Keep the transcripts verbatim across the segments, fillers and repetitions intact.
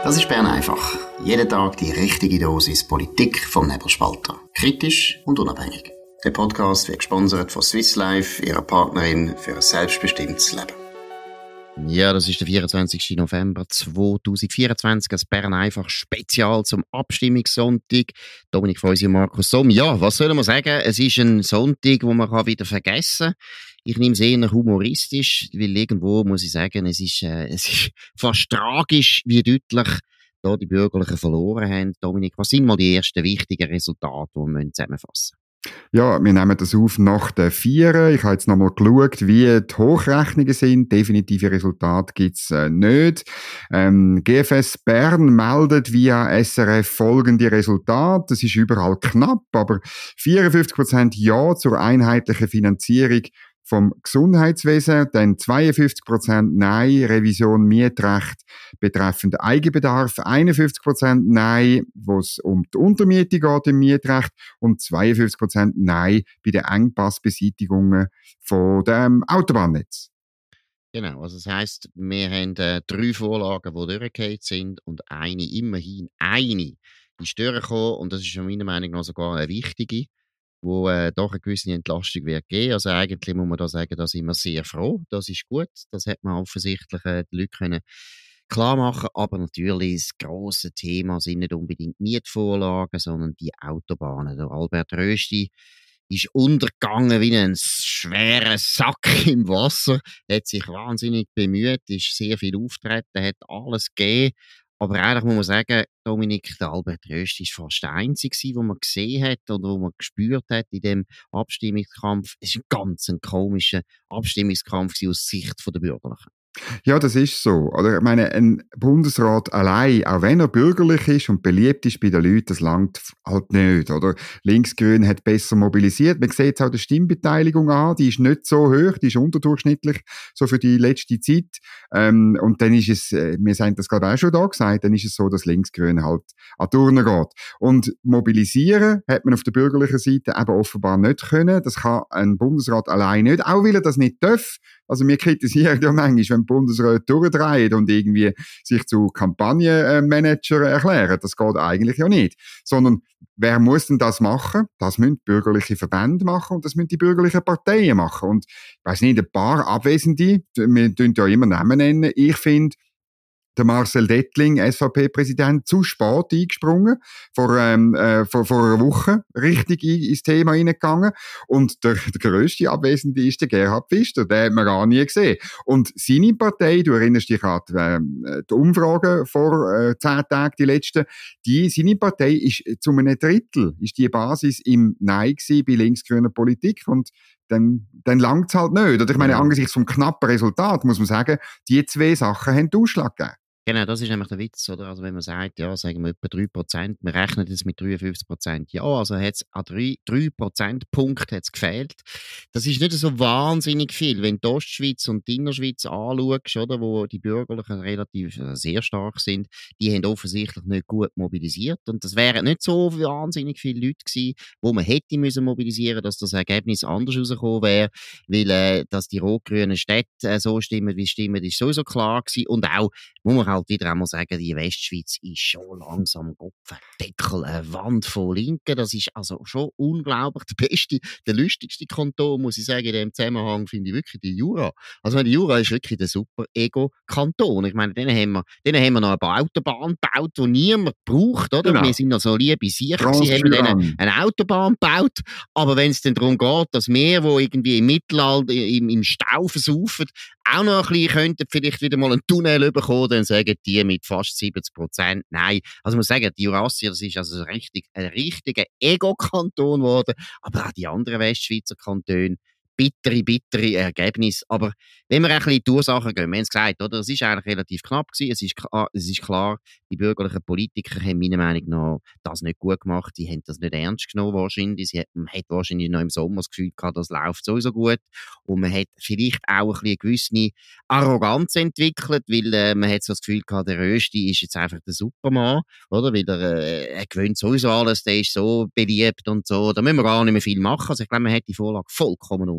Das ist Bern einfach. Jeden Tag die richtige Dosis Politik vom Nebelspalter. Kritisch und unabhängig. Der Podcast wird gesponsert von Swiss Life, ihrer Partnerin für ein selbstbestimmtes Leben. Ja, das ist der vierundzwanzigsten November zweitausendvierundzwanzig, ein Bern einfach Spezial zum Abstimmungssonntag. Dominik Feusi und Markus Somm. Ja, was soll man sagen? Es ist ein Sonntag, wo man wieder vergessen kann. Ich nehme es eher humoristisch, weil irgendwo muss ich sagen, es ist, äh, es ist fast tragisch, wie deutlich da die Bürgerlichen verloren haben. Dominik, was sind mal die ersten wichtigen Resultate, die wir zusammenfassen müssen? Ja, wir nehmen das auf nach den Vieren. Ich habe jetzt nochmal geschaut, wie die Hochrechnungen sind. Definitive Resultate gibt's äh, nicht. Ähm, G F S Bern meldet via S R F folgende Resultate. Das ist überall knapp, aber vierundfünfzig Prozent Ja zur einheitlichen Finanzierung vom Gesundheitswesen, dann zweiundfünfzig Prozent Nein, Revision Mietrecht betreffend Eigenbedarf, einundfünfzig Prozent Nein, wo es um die Untermiete geht im Mietrecht und zweiundfünfzig Prozent Nein bei den Engpassbeseitigungen von dem Autobahnnetz. Genau, also das heisst, wir haben äh, drei Vorlagen, die durchgefallen sind und eine, immerhin eine, ist durchgekommen und das ist meiner Meinung nach sogar eine wichtige, wo äh, doch eine gewisse Entlastung wird geben. Also eigentlich muss man da sagen, da sind wir sehr froh. Das ist gut. Das hat man offensichtlich äh, die Leute können klar machen. Aber natürlich das grosse Thema sind nicht unbedingt Mietvorlagen, sondern die Autobahnen. Der Albert Rösti ist untergegangen wie ein schwerer Sack im Wasser. Hat sich wahnsinnig bemüht, ist sehr viel auftreten, hat alles gegeben. Aber eigentlich muss man sagen, Dominik, der Albert Rösti war fast der Einzige, den man gesehen hat oder wo man gespürt hat in dem Abstimmungskampf. Es war ein ganz ein komischer Abstimmungskampf aus Sicht der Bürgerlichen. Ja, das ist so. Oder ich meine, ein Bundesrat allein, auch wenn er bürgerlich ist und beliebt ist bei den Leuten, das langt halt nicht. Oder Linksgrün hat besser mobilisiert. Man sieht auch die Stimmbeteiligung an, die ist nicht so hoch, die ist unterdurchschnittlich so für die letzte Zeit. Ähm, und dann ist es, äh, wir haben das gerade auch schon da gesagt, dann ist es so, dass Linksgrün halt an die Urne geht. Und mobilisieren hat man auf der bürgerlichen Seite eben offenbar nicht können. Das kann ein Bundesrat allein nicht, auch weil er das nicht darf. Also wir kritisieren ja manchmal, wenn Bundesräte durchdrehen und irgendwie sich zu Kampagnenmanager erklären. Das geht eigentlich ja nicht. Sondern wer muss denn das machen? Das müssen bürgerliche Verbände machen und das müssen die bürgerlichen Parteien machen. Und ich weiss nicht, ein paar Abwesende, wir tun ja immer Namen nennen, ich finde, der Marcel Dettling, S V P-Präsident, zu spät eingesprungen, vor, ähm, äh, vor, vor einer Woche richtig ins Thema reingegangen. Und der, der grösste Abwesende ist der Gerhard Pfister, den hat man gar nie gesehen. Und seine Partei, du erinnerst dich an die, äh, die Umfragen vor äh, zehn Tagen, die letzten, die, seine Partei ist zu einem Drittel, ist die Basis im Nein gewesen bei linksgrüner Politik und dann, dann langt's halt nicht. Oder ich meine, angesichts vom knappen Resultat muss man sagen, die zwei Sachen haben den Ausschlag gegeben. Genau, das ist nämlich der Witz, oder? Also wenn man sagt, ja, sagen wir etwa drei Prozent, wir rechnen das mit dreiundfünfzig Prozent. Ja, also hat's an drei Prozentpunkte hat's gefehlt. Das ist nicht so wahnsinnig viel. Wenn du die Ostschweiz und die Innerschweiz anschaust, oder, wo die Bürgerlichen relativ äh, sehr stark sind, die haben offensichtlich nicht gut mobilisiert. Und das wären nicht so wahnsinnig viele Leute gewesen, wo man hätte müssen mobilisieren, dass das Ergebnis anders rausgekommen wäre, weil äh, dass die rot-grünen Städte äh, so stimmen, wie stimmen, ist sowieso klar gewesen. Und auch, muss man halt wieder einmal sagen, die Westschweiz ist schon langsam Kopfendeckel, eine Wand von Linken. Das ist also schon unglaublich. Der beste, der lustigste Kanton, muss ich sagen, in dem Zusammenhang finde ich wirklich die Jura. Also die Jura ist wirklich der super Ego-Kanton. Ich meine, denen haben wir, denen haben wir noch ein paar Autobahnen gebaut, die niemand braucht, oder? Genau. Wir sind noch so liebe Sicher, sie haben denen eine Autobahn gebaut. Aber wenn es dann darum geht, dass wir, die irgendwie im Mittelalter im, im Stau versaufen, auch noch ein bisschen könnten vielleicht wieder mal einen Tunnel bekommen, dann sagen die mit fast siebzig Prozent nein. Also ich muss sagen, die Jurassier, das ist also richtig, ein richtiger Ego-Kanton geworden, aber auch die anderen Westschweizer Kantone, bittere, bittere Ergebnis. Aber wenn wir ein bisschen in die Ursachen gehen, wir haben es gesagt, oder? Es ist eigentlich relativ knapp gewesen. Es ist, es ist klar, die bürgerlichen Politiker haben meiner Meinung nach das nicht gut gemacht. Die haben das nicht ernst genommen wahrscheinlich. Sie hat, man hat wahrscheinlich noch im Sommer das Gefühl gehabt, das läuft sowieso gut. Und man hat vielleicht auch ein bisschen eine gewisse Arroganz entwickelt, weil äh, man hat so das Gefühl gehabt, der Rösti ist jetzt einfach der Supermann, oder? Weil er, äh, er gewöhnt sowieso alles, der ist so beliebt und so. Da müssen wir gar nicht mehr viel machen. Also ich glaube, man hat die Vorlage vollkommen unter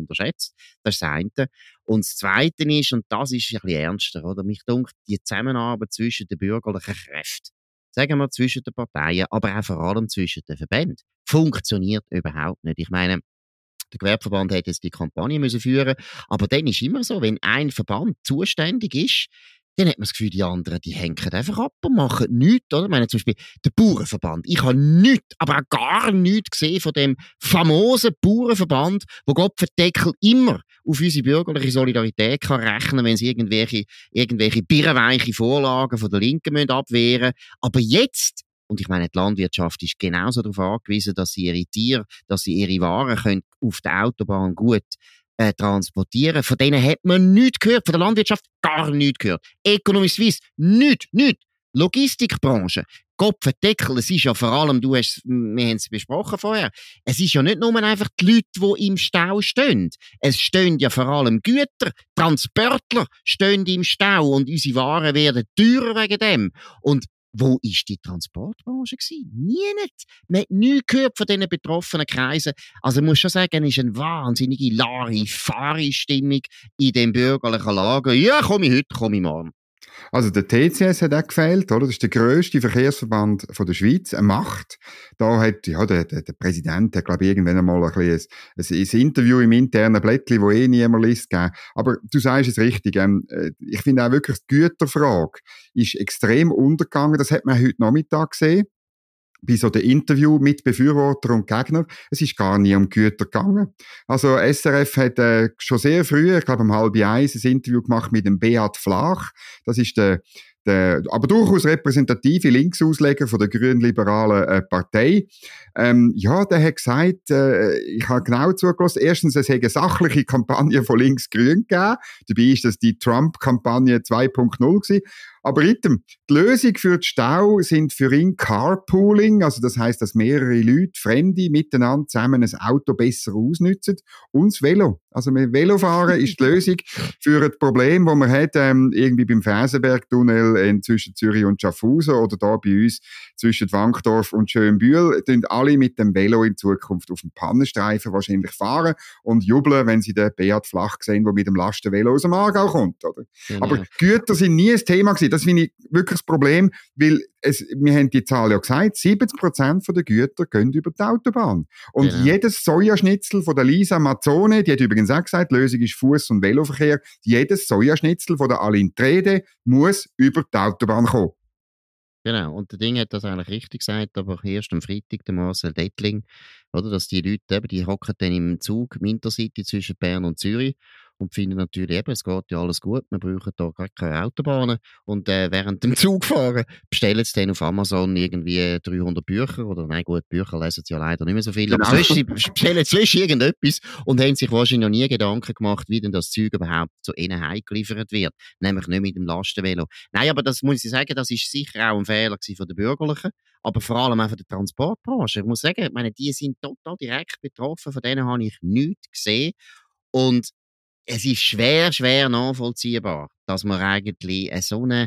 unterschätzt. Das ist das eine. Und das Zweite ist, und das ist ein bisschen ernster, oder? Mich dunkt die Zusammenarbeit zwischen den bürgerlichen Kräften, sagen wir zwischen den Parteien, aber auch vor allem zwischen den Verbänden, funktioniert überhaupt nicht. Ich meine, der Gewerbeverband hätte jetzt die Kampagne müssen führen, aber dann ist immer so, wenn ein Verband zuständig ist, dann hat man das Gefühl, die anderen, die hängen einfach ab und machen nichts, oder? Ich meine zum Beispiel der Bauernverband. Ich habe nichts, aber auch gar nichts gesehen von dem famosen Bauernverband, wo Gott verdeckel immer auf unsere bürgerliche Solidarität kann rechnen, wenn sie irgendwelche, irgendwelche birrenweiche Vorlagen von der Linken müssen abwehren. Aber jetzt, und ich meine, die Landwirtschaft ist genauso darauf angewiesen, dass sie ihre Tiere, dass sie ihre Waren können auf der Autobahn gut äh, transportieren. Von denen hat man nichts gehört. Von der Landwirtschaft gar nichts gehört. Economy Suisse, nichts, nichts. Logistikbranche, Kopfendeckel, es ist ja vor allem, du hast, wir haben es besprochen vorher, es ist ja nicht nur einfach die Leute, die im Stau stehen. Es stehen ja vor allem Güter, Transportler stehen im Stau und unsere Waren werden teurer wegen dem. Und wo ist die Transportbranche gewesen? Nie nicht. Man hat nichts gehört von diesen betroffenen Kreisen. Also ich muss schon sagen, es ist eine wahnsinnige Larifari-Stimmung in dem bürgerlichen Lager. Ja, komme ich heute, komme ich morgen. Also der T C S hat auch gefehlt, oder? Das ist der grösste Verkehrsverband von der Schweiz, eine Macht. Da hat, ja, der, der, der Präsident hat, glaube ich, irgendwann einmal ein, ein, ein Interview im internen Blättchen, wo eh niemand liest, gegeben. Aber du sagst es richtig, ähm, ich finde auch wirklich, die Güterfrage ist extrem untergegangen. Das hat man heute Nachmittag gesehen. Bei so dem Interview mit Befürworter und Gegner, es ist gar nie um Güter gegangen. Also S R F hat äh, schon sehr früh, ich glaube um halb eins, ein Interview gemacht mit dem Beat Flach. Das ist der, der aber durchaus repräsentative Linksausleger von der grünliberalen äh, Partei. Ähm, ja, der hat gesagt, äh, ich habe genau zugelassen, erstens, es hätte eine sachliche Kampagne von Links-Grün gegeben. Dabei ist das die Trump-Kampagne zwei Punkt null gewesen. Aber item, die Lösung für den Stau sind für ihn Carpooling, also das heisst, dass mehrere Leute, Fremde, miteinander zusammen ein Auto besser ausnützen, und das Velo. Also mit Velofahren ist die Lösung für ein Problem, das man hat, ähm, irgendwie beim Fersenbergtunnel in zwischen Zürich und Schaffhausen oder da bei uns zwischen Wankdorf und Schönbühl, tun alle mit dem Velo in Zukunft auf dem Pannenstreifen wahrscheinlich fahren und jubeln, wenn sie den Beat Flach sehen, der mit dem Lastenvelo aus dem Aargau kommt, oder? Genau. Aber Güter sind nie ein Thema gewesen. Das finde ich wirklich das Problem, weil es, wir haben die Zahl ja gesagt, siebzig Prozent der Güter gehen über die Autobahn. Und genau. Jedes Sojaschnitzel von der Lisa Mazzone, die hat übrigens auch gesagt, die Lösung ist Fuss- und Veloverkehr, jedes Sojaschnitzel von der Aline Trede muss über die Autobahn kommen. Genau, und der Ding hat das eigentlich richtig gesagt, aber erst am Freitag, der Marcel Dettling, oder, dass die Leute eben, die hocken dann im Zug, im Intercity zwischen Bern und Zürich und finden natürlich eben, es geht ja alles gut, wir brauchen da gar keine Autobahnen und äh, während dem Zugfahren bestellen sie dann auf Amazon irgendwie dreihundert Bücher oder, nein gut, Bücher lesen sie ja leider nicht mehr so viel, genau. Aber sonst, sie bestellen sonst irgendetwas und haben sich wahrscheinlich noch nie Gedanken gemacht, wie denn das Zeug überhaupt zu ihnen heimgeliefert wird, nämlich nicht mit dem Lastenvelo. Nein, aber das muss ich sagen, das ist sicher auch ein Fehler gewesen von den Bürgerlichen, aber vor allem auch von der Transportbranche. Ich muss sagen, ich meine, die sind total direkt betroffen, von denen habe ich nichts gesehen und es ist schwer, schwer nachvollziehbar, dass man eigentlich so eine,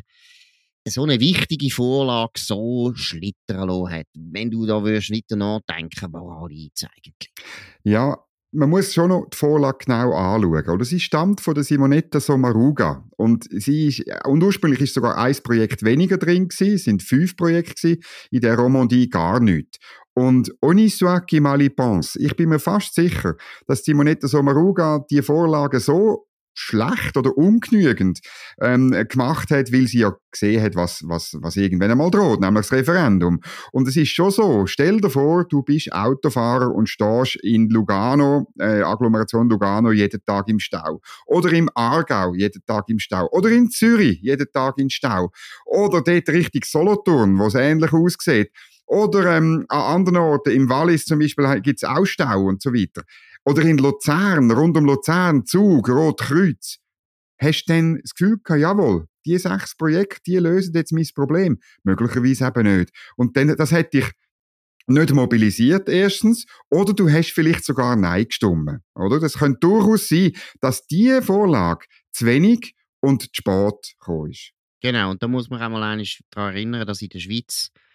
so eine wichtige Vorlage so schlittern lassen hat. Wenn du da würdest weiter nachdenken, woran liegt es eigentlich? Ja, man muss schon noch die Vorlage genau anschauen. Oder? Sie stammt von der Simonetta Sommaruga. Und, sie ist, und ursprünglich ist sogar ein Projekt weniger drin gewesen, es sind fünf Projekte gewesen, in der Romandie gar nichts. Und honi soit qui mal y pense, ich bin mir fast sicher, dass Simonetta Sommaruga die Vorlage so schlecht oder ungenügend ähm, gemacht hat, weil sie ja gesehen hat, was, was, was irgendwann einmal droht, nämlich das Referendum. Und es ist schon so, stell dir vor, du bist Autofahrer und stehst in Lugano, äh, Agglomeration Lugano, jeden Tag im Stau. Oder im Aargau, jeden Tag im Stau. Oder in Zürich, jeden Tag im Stau. Oder dort Richtung Solothurn, wo es ähnlich aussieht. Oder ähm, an anderen Orten, im Wallis zum Beispiel, gibt es auch Stau und so weiter. Oder in Luzern, rund um Luzern, Zug, Rotkreuz. Hast du denn das Gefühl gehabt, jawohl, die sechs Projekte, die lösen jetzt mein Problem? Möglicherweise eben nicht. Und dann, das hat dich nicht mobilisiert, erstens, oder du hast vielleicht sogar Nein gestimmt, oder? Das könnte durchaus sein, dass diese Vorlage zu wenig und zu spät gekommen ist. Genau, und da muss man auch mal daran erinnern, dass in der Schweiz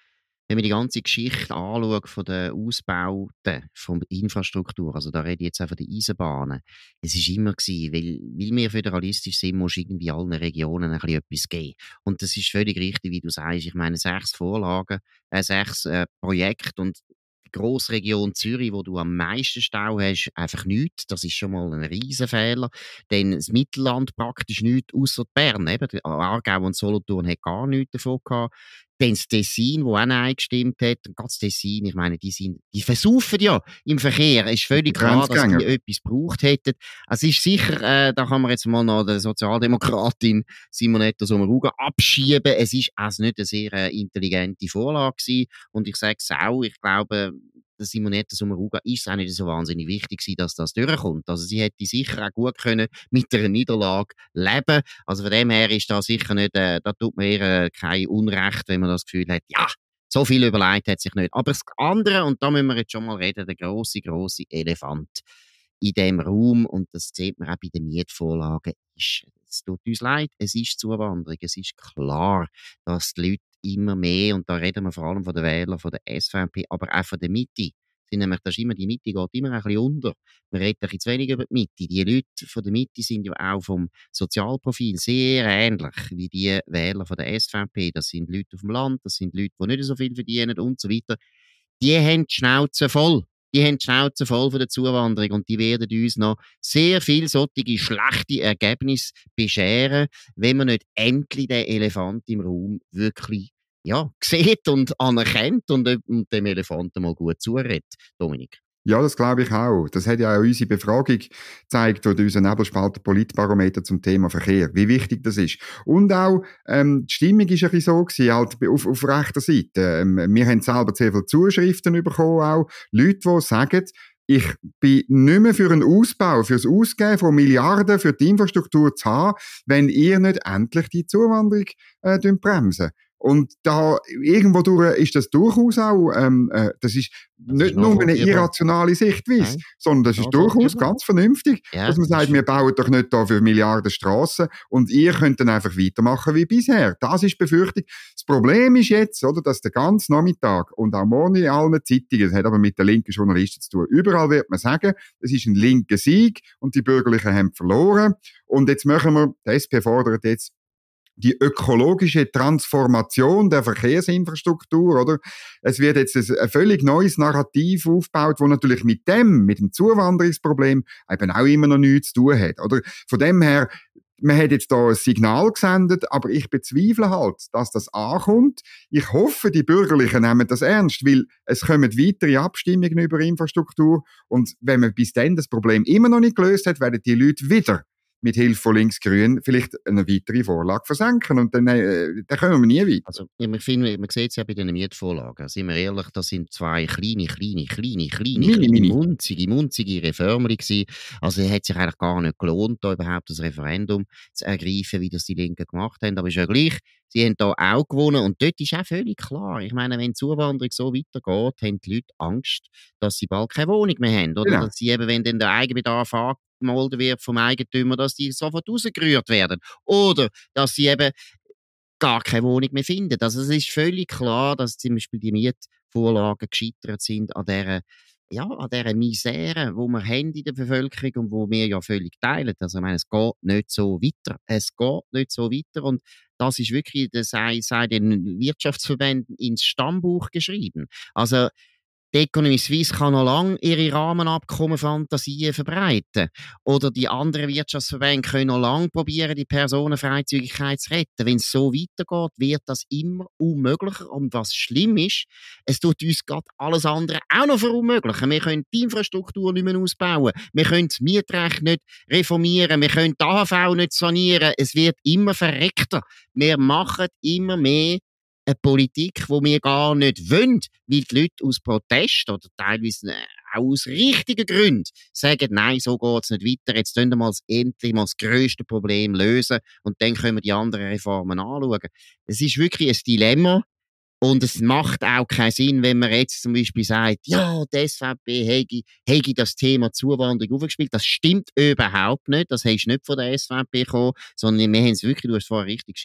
wenn man die ganze Geschichte anschaut von den Ausbauten von der Infrastruktur, also da rede ich jetzt auch von den Eisenbahnen, es ist immer gewesen, weil, weil wir föderalistisch sind, muss irgendwie allen Regionen ein bisschen etwas geben. Und das ist völlig richtig, wie du sagst. Ich meine, sechs Vorlagen, äh, sechs äh, Projekte und die Grossregion Zürich, wo du am meisten Stau hast, einfach nichts. Das ist schon mal ein Riesenfehler. Denn das Mittelland praktisch nichts, ausser Bern. Eben, Aargau und Solothurn hat gar nichts davon gehabt. Dann das Tessin, das auch Nein gestimmt hat. Und ganz Tessin, ich meine, die sind, die versaufen ja im Verkehr. Es ist völlig klar, dass die etwas gebraucht hätten. Also es ist sicher, äh, da kann man jetzt mal noch der Sozialdemokratin Simonetta Sommaruga abschieben. Es ist also nicht eine sehr äh, intelligente Vorlage gewesen. Und ich sage es auch, ich glaube, der Simonetta Sommaruga ist es auch nicht so wahnsinnig wichtig gewesen, dass das durchkommt. Also sie hätte sicher auch gut können mit einer Niederlage leben. Also von dem her ist da sicher nicht, äh, da tut man ihr äh, kein Unrecht, wenn man das Gefühl hat, ja, so viel überlegt hat sich nicht. Aber das andere, und da müssen wir jetzt schon mal reden, der grosse, grosse Elefant in dem Raum, und das sieht man auch bei den Mietvorlagen, ist, es tut uns leid, es ist Zuwanderung. Es ist klar, dass die Leute immer mehr, und da reden wir vor allem von den Wählern, von der S V P, aber auch von der Mitte. Sind nämlich, das ist immer, die Mitte geht immer ein bisschen unter. Man redet ein bisschen zu wenig über die Mitte. Die Leute von der Mitte sind ja auch vom Sozialprofil sehr ähnlich wie die Wähler von der S V P. Das sind Leute auf dem Land, das sind Leute, die nicht so viel verdienen und so weiter. Die haben die Schnauze voll. Die haben die Schnauze voll von der Zuwanderung und die werden uns noch sehr viel solche schlechte Ergebnisse bescheren, wenn man nicht endlich den Elefant im Raum wirklich ja, sieht und anerkennt und, und dem Elefanten mal gut zuredet. Dominik. Ja, das glaube ich auch. Das hat ja auch unsere Befragung gezeigt oder unser Nebelspalter Politbarometer zum Thema Verkehr, wie wichtig das ist. Und auch, ähm, die Stimmung ist ein bisschen so gewesen, halt auf, auf rechter Seite. Ähm, wir haben selber sehr viele Zuschriften bekommen, auch Leute, die sagen, ich bin nicht mehr für einen Ausbau, für das Ausgeben von Milliarden für die Infrastruktur zu haben, wenn ihr nicht endlich die Zuwanderung äh, bremsen. Und da, irgendwo durch ist das durchaus auch, ähm, äh, das ist das nicht ist nur eine irrationale Sichtweise, Nein. sondern das ist durchaus ganz vernünftig, ja, dass man sagt, wir bauen doch nicht da für Milliarden Strassen und ihr könnt dann einfach weitermachen wie bisher. Das ist Befürchtung. Das Problem ist jetzt, oder, dass der ganze Nachmittag und auch morgen in allen Zeitungen, das hat aber mit den linken Journalisten zu tun, überall wird man sagen, es ist ein linker Sieg und die Bürgerlichen haben verloren. Und jetzt machen wir, die S P fordert jetzt die ökologische Transformation der Verkehrsinfrastruktur, oder? Es wird jetzt ein völlig neues Narrativ aufgebaut, wo natürlich mit dem, mit dem Zuwanderungsproblem eben auch immer noch nichts zu tun hat, oder? Von dem her, man hat jetzt da ein Signal gesendet, aber ich bezweifle halt, dass das ankommt. Ich hoffe, die Bürgerlichen nehmen das ernst, weil es kommen weitere Abstimmungen über Infrastruktur und wenn man bis dann das Problem immer noch nicht gelöst hat, werden die Leute wieder mit Hilfe von Linksgrün vielleicht eine weitere Vorlage versenken und dann, äh, dann kommen wir nie weiter. Also, ich finde, man sieht es ja bei den Mietvorlagen. Sind wir ehrlich, das sind zwei kleine, kleine, kleine, kleine, mini, kleine mini. munzige, munzige Reformen gewesen. Also, es hat sich eigentlich gar nicht gelohnt, da überhaupt das Referendum zu ergreifen, wie das die Linken gemacht haben. Aber ist ja gleich, sie haben da auch gewonnen und dort ist auch völlig klar. Ich meine, wenn die Zuwanderung so weitergeht, haben die Leute Angst, dass sie bald keine Wohnung mehr haben. Oder genau. Dass sie eben, wenn dann der Eigenbedarf angemeldet wird vom Eigentümer, dass die sofort rausgerührt werden. Oder dass sie eben gar keine Wohnung mehr finden. Also es ist völlig klar, dass zum Beispiel die Mietvorlagen gescheitert sind an dieser, ja, an dieser Misere, die wir haben in der Bevölkerung und wo wir ja völlig teilen. Also ich meine, es geht nicht so weiter. Es geht nicht so weiter und das ist wirklich, das sei, sei den Wirtschaftsverbänden ins Stammbuch geschrieben. Also die Economy Suisse kann noch lange ihre Rahmenabkommen Fantasien verbreiten. Oder die anderen Wirtschaftsverbände können noch lange probieren, die Personenfreizügigkeit zu retten. Wenn es so weitergeht, wird das immer unmöglicher. Und was schlimm ist, es tut uns gerade alles andere auch noch verunmöglichen. Wir können die Infrastruktur nicht mehr ausbauen. Wir können das Mietrecht nicht reformieren. Wir können die A H V nicht sanieren. Es wird immer verreckter. Wir machen immer mehr eine Politik, die wir gar nicht wollen, weil die Leute aus Protest oder teilweise auch aus richtigen Gründen sagen, nein, so geht es nicht weiter, jetzt können wir mal endlich mal das grösste Problem lösen und dann können wir die anderen Reformen anschauen. Es ist wirklich ein Dilemma und es macht auch keinen Sinn, wenn man jetzt zum Beispiel sagt, ja, die S V P hätte, hätte das Thema Zuwanderung aufgespielt. Das stimmt überhaupt nicht, das hast du nicht von der S V P gekommen, sondern wir haben es wirklich, du hast es vorher richtig geschildert,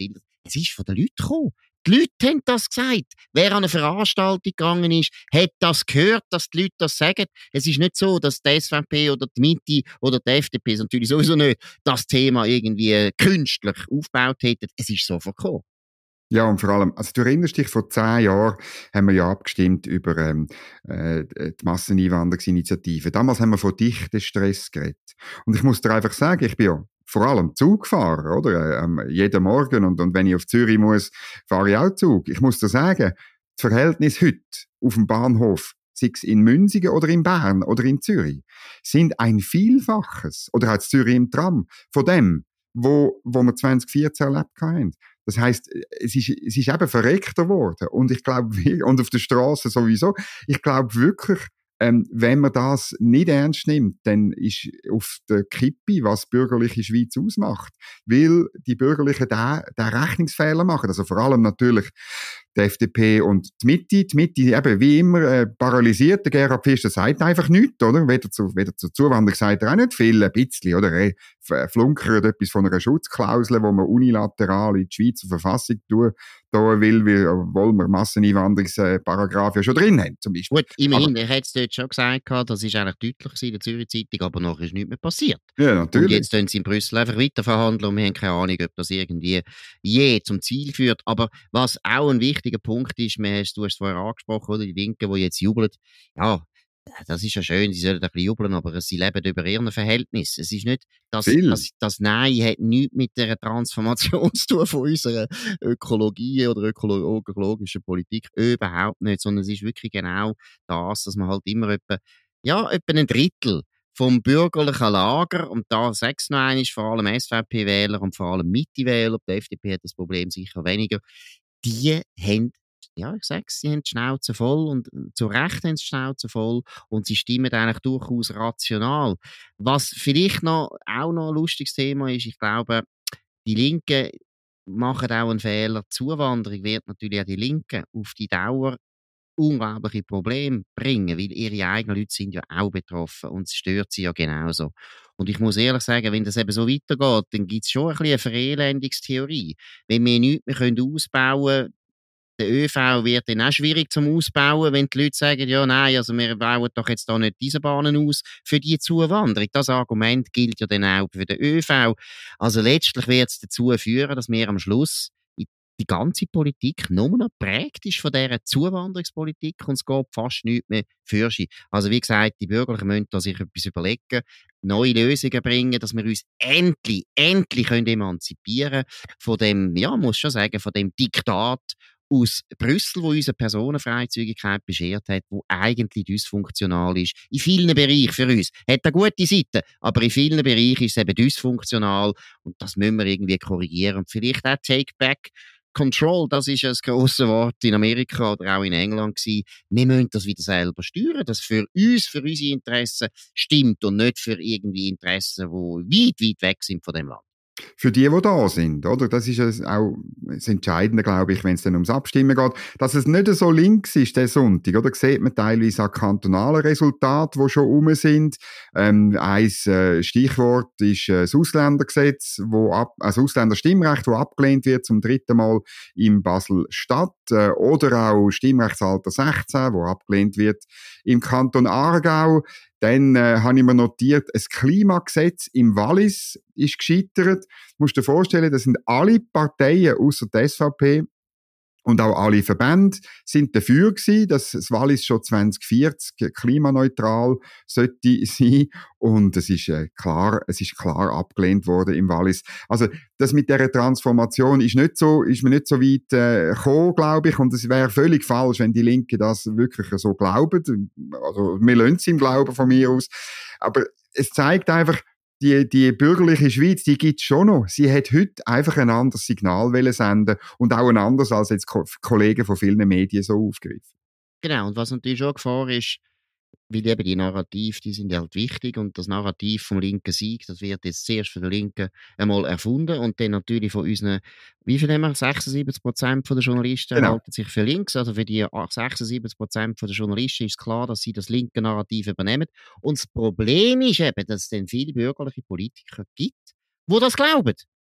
Es ist von den Leuten gekommen. Die Leute haben das gesagt. Wer an eine Veranstaltung gegangen ist, hat das gehört, dass die Leute das sagen. Es ist nicht so, dass die S V P oder die Mitte oder die F D P natürlich sowieso nicht das Thema irgendwie künstlich aufgebaut hätten. Es ist so gekommen. Ja, und vor allem, also du erinnerst dich, vor zehn Jahren haben wir ja abgestimmt über ähm, äh, die Masseneinwanderungsinitiative. Damals haben wir von dichten Stress geredet. Und ich muss dir einfach sagen, ich bin ja vor allem Zugfahrer, oder? Ähm, jeden Morgen. Und, und wenn ich auf Zürich muss, fahre ich auch Zug. Ich muss dir sagen, das Verhältnis heute auf dem Bahnhof, sei es in Münsingen oder in Bern oder in Zürich, sind ein Vielfaches, oder auch in Zürich im Tram, von dem, wo, wo wir zwanzig vierzehn erlebt haben. Das heisst, es ist, es ist eben verreckter geworden. Und ich glaube, und auf der Straße sowieso, ich glaube wirklich, ähm, wenn man das nicht ernst nimmt, dann ist auf der Kippe, was die bürgerliche Schweiz ausmacht. Weil die Bürgerlichen da, da Rechnungsfehler machen. Also vor allem natürlich die F D P und die Mitte. Die Mitte eben wie immer äh, paralysiert. Der Gerhard Pfister sagt einfach nichts, oder? Weder zu, weder zur Zuwanderung sagt er auch nicht viel, ein bisschen, oder? Er flunkert etwas von einer Schutzklausel, wo man unilateral in die Schweizer Verfassung tun, tun will, weil, obwohl wir Masseneinwanderungsparagraphen ja schon drin haben, zum Beispiel. Gut, immerhin, er hat es dort schon gesagt, das ist eigentlich deutlich in der Zürich Zeitung, aber nachher ist nichts mehr passiert. Ja, natürlich. Und jetzt tun sie in Brüssel einfach weiter verhandeln und wir haben keine Ahnung, ob das irgendwie je zum Ziel führt. Aber was auch ein wichtiger Punkt ist, du hast es vorher angesprochen, oder? Die Linken, die jetzt jubeln, ja, das ist ja schön, sie sollen ein bisschen jubeln, aber sie leben über ihren Verhältnis. Es ist nicht, dass das, das Nein hat nichts mit der Transformation zu tun von unserer Ökologie oder ökolo ökologischen Politik. Überhaupt nicht, sondern es ist wirklich genau das, dass man halt immer etwa, ja, etwa ein Drittel vom bürgerlichen Lager, und da sechs noch einmal, vor allem S V P-Wähler und vor allem Mitte-Wähler, die F D P hat das Problem sicher weniger, die haben, ja, ich sag's, sie haben die Schnauze voll und zu Recht haben sie die Schnauze voll und sie stimmen eigentlich durchaus rational. Was vielleicht noch, auch noch ein lustiges Thema ist, ich glaube, die Linken machen auch einen Fehler. Die Zuwanderung wird natürlich auch die Linken auf die Dauer unglaubliche Probleme bringen, weil ihre eigenen Leute sind ja auch betroffen und es stört sie ja genauso. Und ich muss ehrlich sagen, wenn das eben so weitergeht, dann gibt es schon ein bisschen eine Verelendungstheorie. Wenn wir nichts mehr ausbauen können, der ÖV wird dann auch schwierig zum Ausbauen, wenn die Leute sagen, ja nein, also wir bauen doch jetzt da nicht diese Bahnen aus für die Zuwanderung. Das Argument gilt ja dann auch für den ÖV. Also letztlich wird es dazu führen, dass wir am Schluss die ganze Politik nur noch prägt ist von dieser Zuwanderungspolitik und es geht fast nichts mehr für sie. Also wie gesagt, die Bürgerlichen müssen da sich etwas überlegen, neue Lösungen bringen, dass wir uns endlich, endlich können emanzipieren von dem, ja, muss schon sagen, von dem Diktat aus Brüssel, wo unsere Personenfreizügigkeit beschert hat, wo eigentlich dysfunktional ist. In vielen Bereichen für uns. Hat eine gute Seite, aber in vielen Bereichen ist es eben dysfunktional und das müssen wir irgendwie korrigieren. Und vielleicht auch Take Back Control, das ist ein grosses Wort in Amerika oder auch in England gewesen. Wir müssen das wieder selber steuern, das für uns, für unsere Interessen stimmt und nicht für irgendwie Interessen, die weit, weit weg sind von dem Land. Für die, die da sind, oder? Das ist es auch das Entscheidende, glaube ich, wenn es dann ums Abstimmen geht. Dass es nicht so links ist, der Sonntag, oder? Sieht man teilweise auch kantonale Resultate, die schon rum sind. Ähm, ein äh, Stichwort ist äh, das Ausländergesetz, wo ab, also Ausländerstimmrecht, das abgelehnt wird zum dritten Mal in Basel-Stadt. Äh, oder auch Stimmrechtsalter sechzehn, wo abgelehnt wird im Kanton Aargau. Dann äh, habe ich mir notiert, ein Klimagesetz im Wallis ist gescheitert. Du musst dir vorstellen, das sind alle Parteien außer der S V P und auch alle Verbände sind dafür gewesen, dass das Wallis schon zwanzig vierzig klimaneutral sollte sein. Und es ist äh, klar, es ist klar abgelehnt worden im Wallis. Also das mit dieser Transformation ist nicht so, ist mir nicht so weit äh, gekommen, glaube ich. Und es wäre völlig falsch, wenn die Linken das wirklich so glauben. Also wir lassen es im Glauben von mir aus. Aber es zeigt einfach, Die, die bürgerliche Schweiz, die gibt's schon noch. Sie hat heute einfach ein anderes Signal wollen senden und auch ein anderes, als jetzt Ko- Kollegen von vielen Medien so aufgegriffen. Genau, und was natürlich schon Gefahr ist, weil eben die Narrative, die sind halt wichtig und das Narrativ vom linken Sieg, das wird jetzt zuerst von der Linken einmal erfunden und dann natürlich von unseren, wie viel haben wir, sechsundsiebzig Prozent der Journalisten Genau. halten sich für links, also für die sechsundsiebzig Prozent der Journalisten ist klar, dass sie das linke Narrativ übernehmen und das Problem ist eben, dass es dann viele bürgerliche Politiker gibt, die das glauben.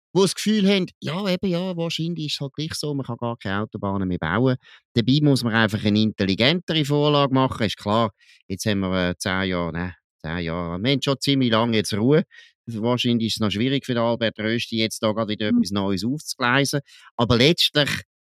die das Gefühl haben, ja, eben, ja, wahrscheinlich ist es halt gleich so, man kann gar keine Autobahnen mehr bauen. Dabei muss man einfach eine intelligentere Vorlage machen. Ist klar, jetzt haben wir äh, zehn Jahre, nein, zehn Jahre, wir haben schon ziemlich lange jetzt Ruhe. Wahrscheinlich ist es noch schwierig für den Albert Rösti, jetzt da gerade wieder etwas Neues aufzugleisen. Aber letztlich,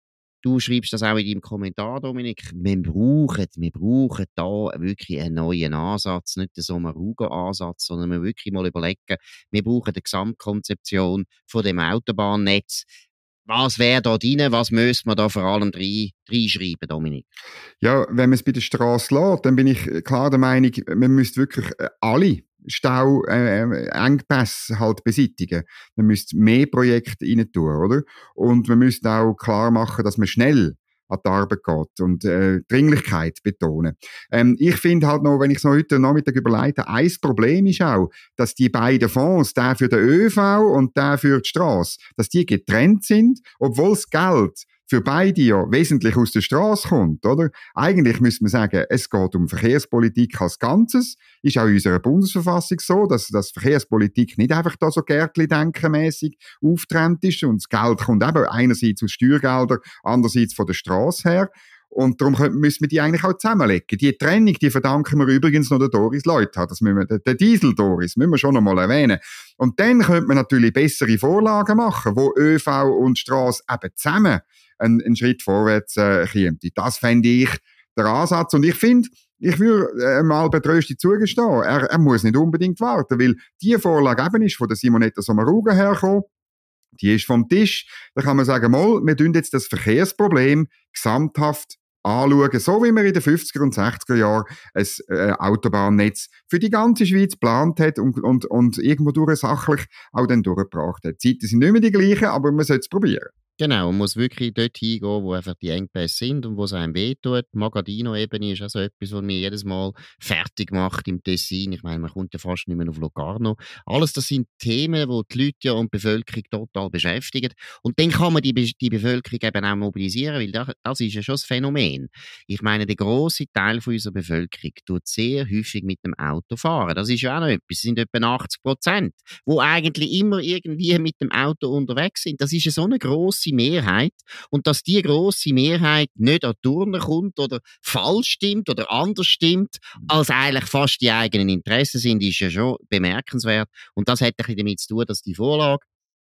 du schreibst das auch in deinem Kommentar, Dominik, wir brauchen, wir brauchen da wirklich einen neuen Ansatz, nicht so einen Ruger-Ansatz, sondern wir wirklich mal überlegen, wir brauchen eine Gesamtkonzeption von dem Autobahnnetz. Was wäre da drin, was müsste man da vor allem reinschreiben, Dominik? Ja, wenn man es bei der Straße lässt, dann bin ich klar der Meinung, man müsste wirklich alle Stauengpässe äh, halt beseitigen. Man müsste mehr Projekte rein tun, oder? Und man müsste auch klar machen, dass man schnell an die Arbeit geht und äh, Dringlichkeit betonen. Ähm, ich finde halt noch, wenn ich es noch heute Nachmittag überleite, ein Problem ist auch, dass die beiden Fonds, der für den ÖV und der für die Strasse, dass die getrennt sind, obwohl das Geld für beide ja wesentlich aus der Straße kommt, oder? Eigentlich müsste man sagen, es geht um Verkehrspolitik als Ganzes. Ist auch in unserer Bundesverfassung so, dass, dass Verkehrspolitik nicht einfach da so Gärtli-denkenmässig auftrennt ist und das Geld kommt eben einerseits aus Steuergeldern, andererseits von der Straße her. Und darum müssen wir die eigentlich auch zusammenlegen. Die Trennung, die verdanken wir übrigens noch der Doris Leuthard. Das müssen wir, der Diesel Doris, müssen wir schon noch mal erwähnen. Und dann könnte man natürlich bessere Vorlagen machen, wo ÖV und Strasse eben zusammen einen, einen Schritt vorwärts äh, käme. Das fände ich der Ansatz. Und ich finde, ich würde äh, mal Albert Rösti zugestehen, er, er muss nicht unbedingt warten, weil die Vorlage eben ist von der Simonetta Sommaruga hergekommen. Die ist vom Tisch. Da kann man sagen, mal, wir tun jetzt das Verkehrsproblem gesamthaft anschauen, so wie man in den fünfziger und sechziger Jahren ein äh, Autobahnnetz für die ganze Schweiz geplant hat und, und, und irgendwo durch sachlich auch dann durchgebracht hat. Die Zeiten sind nicht mehr die gleichen, aber man sollte es probieren. Genau, man muss wirklich dort hingehen, wo einfach die Engpässe sind und wo es einem wehtut. Magadino-Ebene ist also etwas, was mich jedes Mal fertig macht im Tessin. Ich meine, man kommt ja fast nicht mehr auf Locarno. Alles das sind Themen, die die Leute ja und die Bevölkerung total beschäftigen. Und dann kann man die, Be- die Bevölkerung eben auch mobilisieren, weil das, das ist ja schon das Phänomen. Ich meine, der grosse Teil von unserer Bevölkerung tut sehr häufig mit dem Auto fahren. Das ist ja auch noch etwas. Es sind etwa achtzig Prozent, die eigentlich immer irgendwie mit dem Auto unterwegs sind. Das ist ja so eine grosse Mehrheit. Und dass die grosse Mehrheit nicht an die Turnen kommt oder falsch stimmt oder anders stimmt, als eigentlich fast die eigenen Interessen sind, ist ja schon bemerkenswert. Und das hat ein bisschen damit zu tun, dass die Vorlage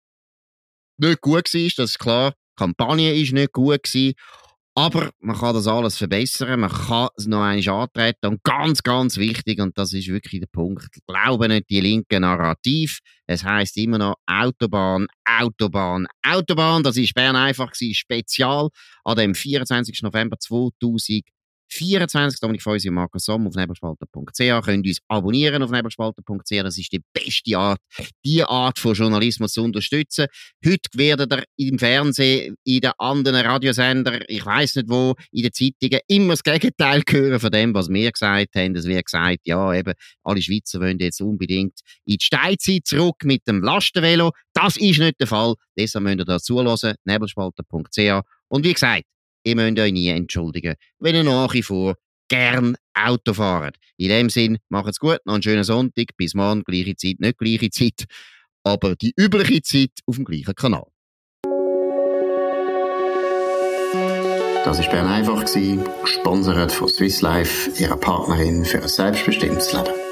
nicht gut war. Das ist klar. Die Kampagne ist nicht gut gewesen. Aber man kann das alles verbessern, man kann es noch einmal antreten und ganz, ganz wichtig, und das ist wirklich der Punkt, glaube nicht die linke Narrativ. Es heisst immer noch Autobahn, Autobahn, Autobahn. Das ist Bern einfach gewesen, spezial an dem vierundzwanzigsten November zweitausendvierundzwanzig. Dominik Feusi und Markus Somm auf nebelspalter punkt c h. Könnt uns abonnieren auf nebelspalter punkt c h. Das ist die beste Art, die Art von Journalismus zu unterstützen. Heute werdet ihr im Fernsehen, in den anderen Radiosendern, ich weiss nicht wo, in den Zeitungen immer das Gegenteil hören von dem, was wir gesagt haben. Es wird gesagt, ja, eben, alle Schweizer wollen jetzt unbedingt in die Steinzeit zurück mit dem Lastenvelo. Das ist nicht der Fall. Deshalb müsst ihr da zuhören, nebelspalter punkt c h. Und wie gesagt, ihr müsst euch nie entschuldigen, wenn ihr nach wie vor gern Auto fahrt. In dem Sinn, macht's gut, noch einen schönen Sonntag, bis morgen, gleiche Zeit, nicht gleiche Zeit, aber die übliche Zeit auf dem gleichen Kanal. Das war Bern einfach, gesponsert von Swiss Life, ihrer Partnerin für ein selbstbestimmtes Leben.